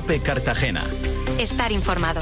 COPE Cartagena. Estar informado.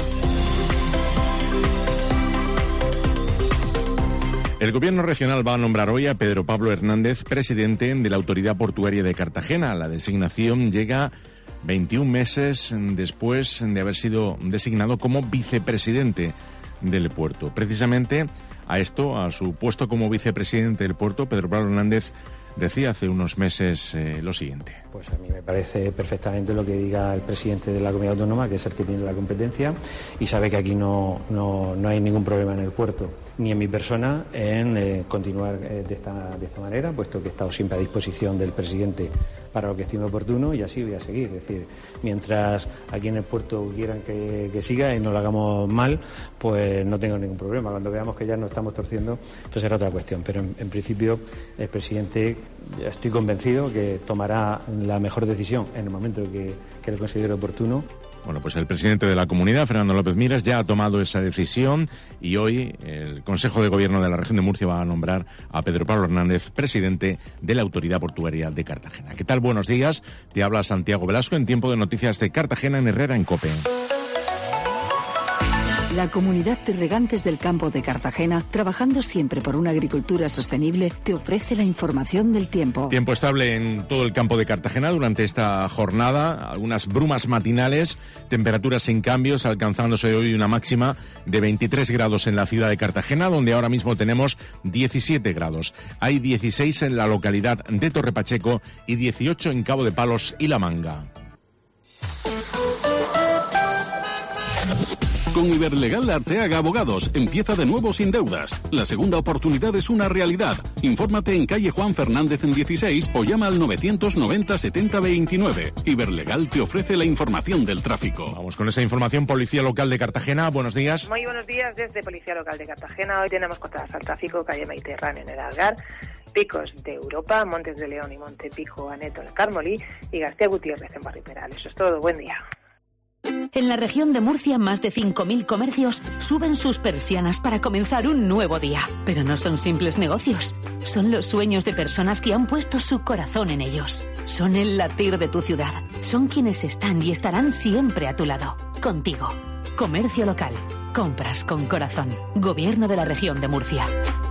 El Gobierno regional va a nombrar hoy a Pedro Pablo Hernández presidente de la Autoridad Portuaria de Cartagena. La designación llega 21 meses después de haber sido designado como vicepresidente del puerto. Precisamente a su puesto como vicepresidente del puerto, Pedro Pablo Hernández decía hace unos meses lo siguiente. Pues a mí me parece perfectamente lo que diga el presidente de la Comunidad Autónoma, que es el que tiene la competencia, y sabe que aquí no hay ningún problema en el puerto, ni en mi persona, en continuar de esta manera, puesto que he estado siempre a disposición del presidente para lo que estime oportuno, y así voy a seguir. Es decir, mientras aquí en el puerto quieran que siga y no lo hagamos mal, pues no tengo ningún problema. Cuando veamos que ya nos estamos torciendo, pues será otra cuestión. Pero en principio el presidente, estoy convencido que tomará la mejor decisión en el momento que lo considere oportuno. Bueno, pues el presidente de la comunidad, Fernando López Miras, ya ha tomado esa decisión y hoy el Consejo de Gobierno de la región de Murcia va a nombrar a Pedro Pablo Hernández presidente de la Autoridad Portuaria de Cartagena. ¿Qué tal? Buenos días. Te habla Santiago Velasco en Tiempo de Noticias de Cartagena en Herrera en COPE. La comunidad de regantes del campo de Cartagena, trabajando siempre por una agricultura sostenible, te ofrece la información del tiempo. Tiempo estable en todo el campo de Cartagena durante esta jornada, algunas brumas matinales, temperaturas sin cambios, alcanzándose hoy una máxima de 23 grados en la ciudad de Cartagena, donde ahora mismo tenemos 17 grados. Hay 16 en la localidad de Torre Pacheco y 18 en Cabo de Palos y La Manga. Con Iberlegal Arteaga Abogados, empieza de nuevo sin deudas. La segunda oportunidad es una realidad. Infórmate en calle Juan Fernández en 16 o llama al 990 70 29. Iberlegal te ofrece la información del tráfico. Vamos con esa información. Policía Local de Cartagena, buenos días. Muy buenos días desde Policía Local de Cartagena. Hoy tenemos cortadas al tráfico, calle Mediterráneo en el Algar, Picos de Europa, Montes de León y Montepico, Aneto, el Carmolí y García Gutiérrez en Barrio Peral. Eso es todo. Buen día. En la región de Murcia, más de 5.000 comercios suben sus persianas para comenzar un nuevo día. Pero no son simples negocios. Son los sueños de personas que han puesto su corazón en ellos. Son el latir de tu ciudad. Son quienes están y estarán siempre a tu lado. Contigo. Comercio local. Compras con corazón. Gobierno de la región de Murcia.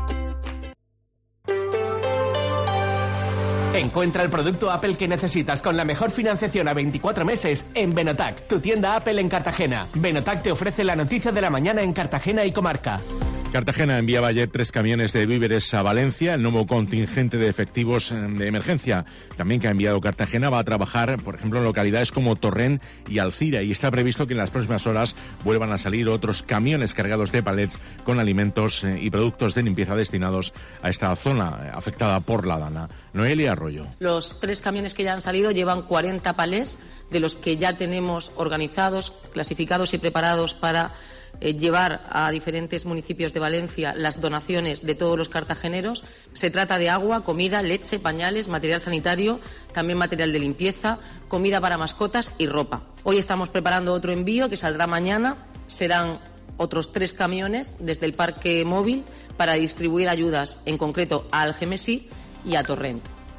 Encuentra el producto Apple que necesitas con la mejor financiación a 24 meses en Benotac, tu tienda Apple en Cartagena. Benotac te ofrece la noticia de la mañana en Cartagena y comarca. Cartagena enviaba ayer 3 camiones de víveres a Valencia. El nuevo contingente de efectivos de emergencia también que ha enviado Cartagena va a trabajar, por ejemplo, en localidades como Torrent y Alcira, y está previsto que en las próximas horas vuelvan a salir otros camiones cargados de palets con alimentos y productos de limpieza destinados a esta zona afectada por la Dana. Noelia Arroyo. Los 3 camiones que ya han salido llevan 40 palés, de los que ya tenemos organizados, clasificados y preparados para llevar a diferentes municipios de Valencia las donaciones de todos los cartageneros. Se trata de agua, comida, leche, pañales, material sanitario, también material de limpieza, comida para mascotas y ropa. Hoy estamos preparando otro envío que saldrá mañana. Serán otros 3 camiones desde el parque móvil para distribuir ayudas, en concreto a Algemesí y a Torrent.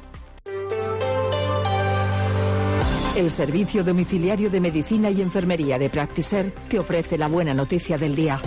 El Servicio Domiciliario de Medicina y Enfermería de Practiser te ofrece la buena noticia del día.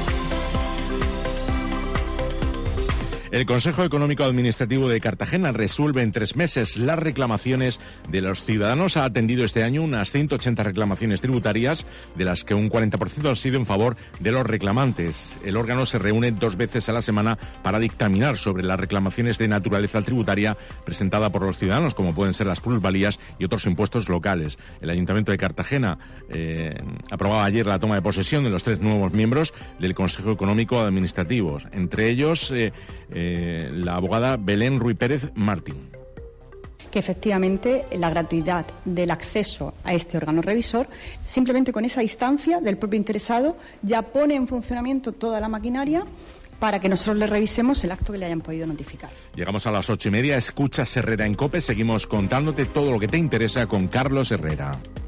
El Consejo Económico Administrativo de Cartagena resuelve en 3 meses las reclamaciones de los ciudadanos. Ha atendido este año unas 180 reclamaciones tributarias, de las que un 40% han sido en favor de los reclamantes. El órgano se reúne 2 veces a la semana para dictaminar sobre las reclamaciones de naturaleza tributaria presentada por los ciudadanos, como pueden ser las plusvalías y otros impuestos locales. El Ayuntamiento de Cartagena aprobaba ayer la toma de posesión de los 3 nuevos miembros del Consejo Económico Administrativo, entre ellos la abogada Belén Ruiz Pérez Martín. Que efectivamente la gratuidad del acceso a este órgano revisor, simplemente con esa instancia del propio interesado, ya pone en funcionamiento toda la maquinaria para que nosotros le revisemos el acto que le hayan podido notificar. Llegamos a las 8:30, escuchas Herrera en COPE, seguimos contándote todo lo que te interesa con Carlos Herrera.